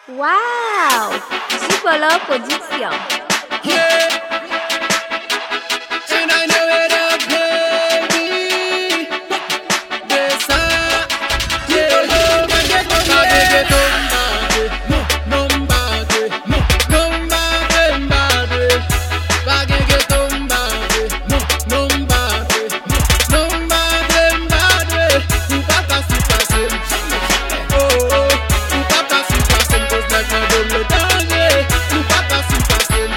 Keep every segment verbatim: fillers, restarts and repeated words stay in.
Wow! Zubolo Production. Yeah. And I know it up, baby. Besa. Yeah. Bagege tombade. Nombade. Nombade, mbade. Bagege tombade. Nombade. Nombade, mbade. Upaka supasem. Oh, oh. Upaka supasem. Cause like my dom le danger. Upaka supasem.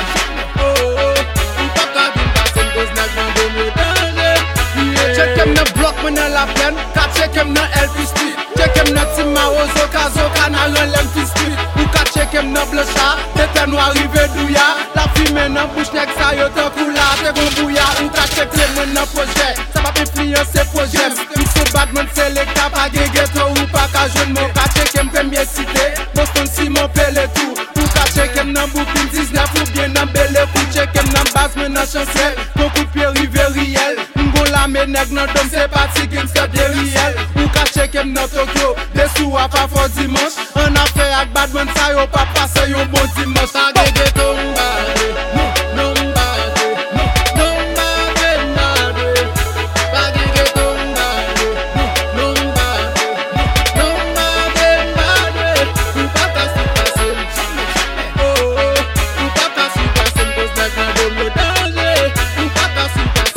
Check him the block when I la plaine. Ka check him the L P Street. Check him the Tima Ozoka Zoka na ren l'M P Street. Ou ka check him the Blanchard. Tete nou arrive douya. La fime nan bouche nek sa yo tan koula. Te gon bouya. Ou ka check him nan projet. Sa pa influence projet. Mister Badman selecta pa gen ghetto ou pa ka jeune mo. Ka check him premier cité. Boston Simon Pele tout. Ou ka check him nan Brooklyn dix-neuf ou bien nan Belle Pou check him nan Basman nan Chancel. Ton coup de pied rive riel. La me nèg nan dom c'est parti gangster de riel. Ou ka check him nan Tokyo. Des sous a pas fort dimanche. En affaire ak Badman sa yo pa passe yon bon dimanche. Sa gege tombade. Nombade. Nombade mbade. Sa gege tombade. Nombade. Nombade mbade. Ou pa ka si passe. Oh oh. Ou pa ka si passe. Cause nèg nan dom le danger. Ou pa ka si passe.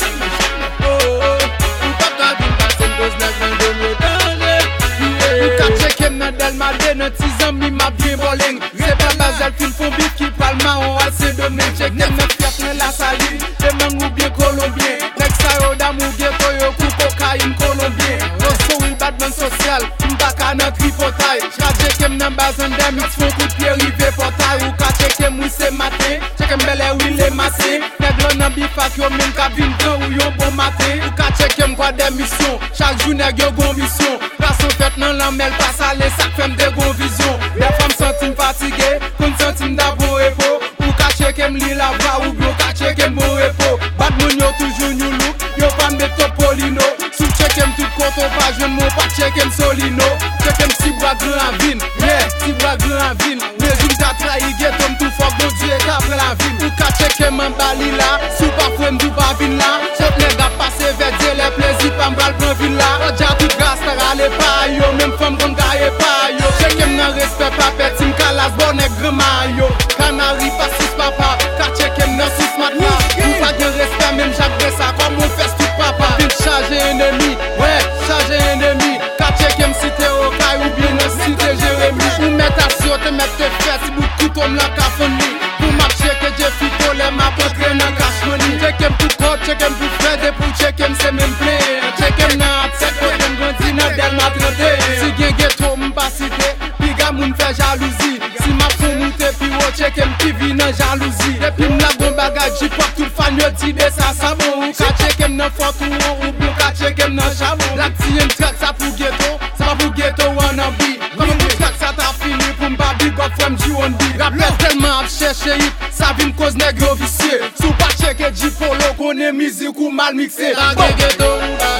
Delma de nan tizan mi ma bien bowling. C'est pas Basel fin font bif qui parle marron à se donner. Check them nan fiat nan la sali. Dem nan ou bien colombien. Nek sa yo dam ou ghetto yo kou cocaïne colombien. Roscoe ou Badman social. Mbaka nan tripotaille. J'rap check them nan bazan dem. X font coup de pied rive portail. Ou ka check them ou c'est matin. Check them belle ou il est massé. Nèg l'on nan bifak yo men ka vin kan ou yon bon matin. Ou ka check them kwa des missions. Chaque jour nèg yo gon mission. Person fait nan l'amel passe à les sacs femme de gon vision. Les femmes sentim fatiguées, comme sentim d'abo repo. Ou ka check em li la bra ou bien ka check em bon repo. Badman yo toujours new look, yo pa met Topolino. Sou check em tout koto pa jeune mon pa check em solino. Check em si bra grand en ville, yeah, si bra grand en ville. Les jours ta trahi get om tout fuck bon Dieu après la ville. Ou ka check em en bali la, sou pa fouem du pa vin la. Check les gars passer vers Dieu les plaisirs pa m'bral prend vin la. Oja tout grâce ta rale pa yo, même femme kon gaye pa yo. Check em nan respect pa pet, im kalas bon ek grand yo. Canary pas sous papa, ka check em nan sous mat la. Ou pa gen respect même Jacques Bressa, comme mon fesse tout papa. Vin charger ennemi, ouais, charger ennemi. Ka check em si te okay ou bien nan si te Jérémy. Ou met asio te met te fête, si bout couteau m'la kafoni. Pour ma check et je fito les ma potre nan cash money. Check em tout hot, check em tout fred et pour check em c'est même plein. Check em nan attack, pour em grandi nan Delma trente. Si gen ghetto m'pa cité, piga moun fait jalousie. Si ma fou monte pi wo check em qui vit nan jalousie. Depuis m'la bon bagage, j'y porte tout fan yo ti de ça ça bon. Ou ka check em nan fort ou ou bien ka check em nan chabon. La ti en track ça pour ghetto, ça va pour ghetto one and be. Comme mon track ça t'a fini pour m'ba big up from G one B. Rappelle tellement ap chercher it, ça vin cause nèg yo vicieux. Sou pa check et G polo connaît musique ou mal mixé. La ghetto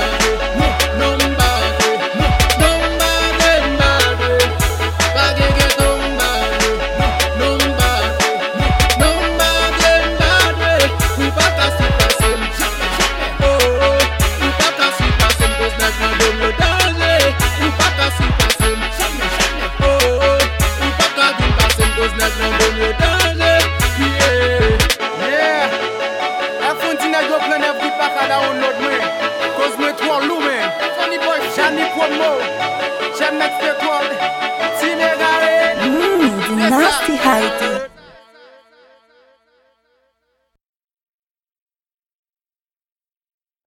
non Mmm, nasty